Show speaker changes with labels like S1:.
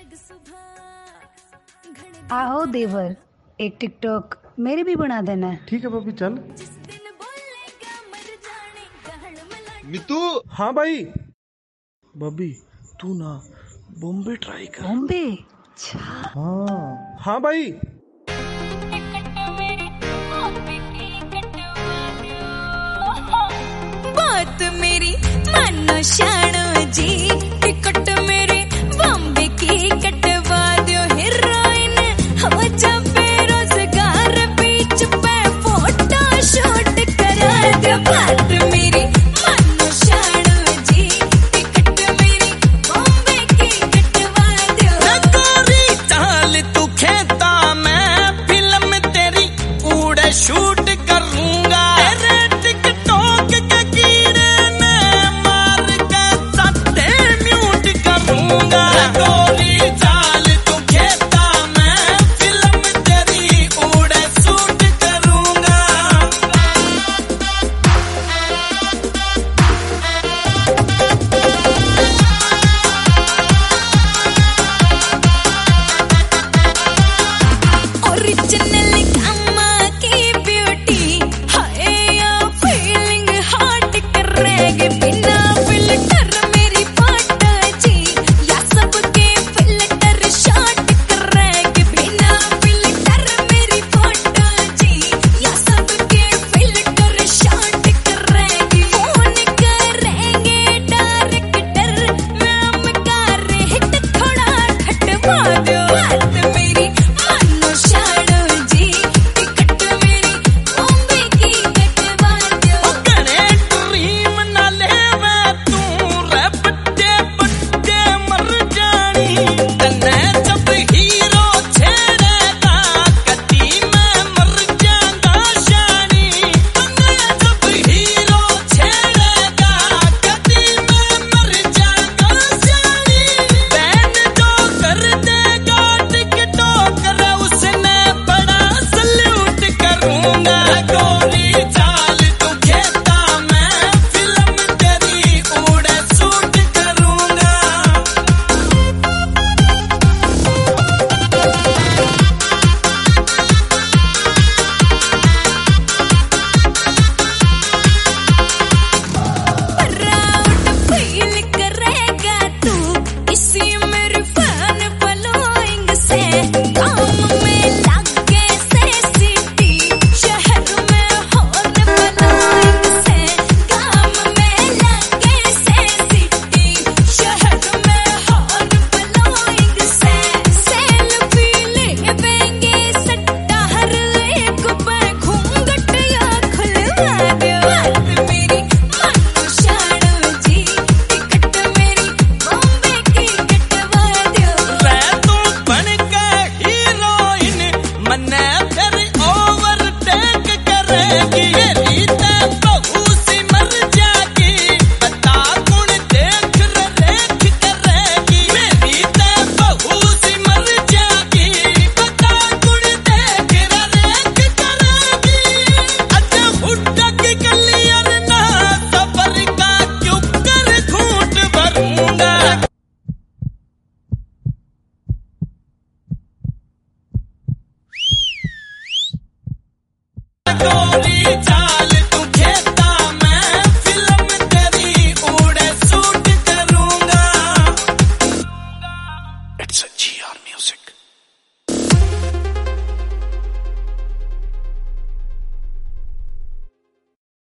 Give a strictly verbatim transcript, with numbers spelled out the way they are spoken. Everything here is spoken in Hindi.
S1: आओ देवर, एक टिकटॉक मेरे भी बना देना।
S2: ठीक है बॉबी, चल।
S3: मितू।
S2: हाँ भाई। बॉबी तू ना बॉम्बे ट्राई कर।
S1: बॉम्बे?
S2: हाँ हाँ भाई।
S4: बात मेरी मानो शानो जी, टिकट मेरे बॉम्बे की कटवा दो। हीरोइन हो जा बेरोजगार, बीच पे फोटो शूट करा दो। बात मेरी मानो शानो जी, टिकट मेरी बॉम्बे की कटवा दो।
S5: गोरी चाल तू खेता, मैं फिल्म तेरी उड़े शूट करूंगा। तेरे टिकटॉक के कीड़े में मार के सट्टे म्यूट करूंगा। गोरी चाल तू खेता, मैं फिल्म तेरी उड़े शूट करूंगा।
S4: ओरिजिनल कामा की ब्यूटी, हाय या फीलिंग हॉट करेगी। बिना फिल्टर मेरी फोटो जी, या सबके फिल्टर शॉट करेगी। बिना फिल्टर मेरी फोटो जी, या सबके फिल्टर शॉट करेगी। फोन करेंगे डायरेक्टर, नाम का रेट थोड़ा घटवा दो। बात मेरी मानो शानो जी, टिकट मेरी बॉम्बे की कटवा दो।
S5: करे ड्रीम ना लेवे तू, रे बड्डे बड्डे मर जानी। तन्ने जब हीरो छेड़ेगा, कदी मैं मर जाऊंगा शानी। तन्ने जब हीरो छेड़ेगा, कदी मैं मर जाऊंगा शानी। बैन जो कर देगा टिकटॉक रे, उसने बड़ा सल्यूट करूंगा। गोरी चाल तू खेता, मैं फिल्म तेरी उड़े शूट करूंगा।
S4: प्राउड फील करेगा तू, इसी मेरी फैन फॉलोइंग से। गाँव में लागे से सिटी, शहर में हॉर्न फॉलोइंग से। गाँव में लागे से सिटी, शहर में हॉर्न फॉलोइंग से। सेल्फी लेवेंगे सट्टा हर एक पे, घूंघट या खुलवा दो। बात मेरी मानो शानो जी, टिकट मेरी बॉम्बे की कटवा दो।
S5: रे तू बन के हीरोइन, मन्ने फिर ओवरटेक करेगी। मेरी ते बहू सी मर जाएगी, बता कौन देख रेख करेगी। मेरी ते बहू सी मर जाएगी, बता कौन देख रेख करेगी। अच्छा हुड्डा की गलियां ना सबर का क्यों कर घूंट भरूंगा। गोरी चाल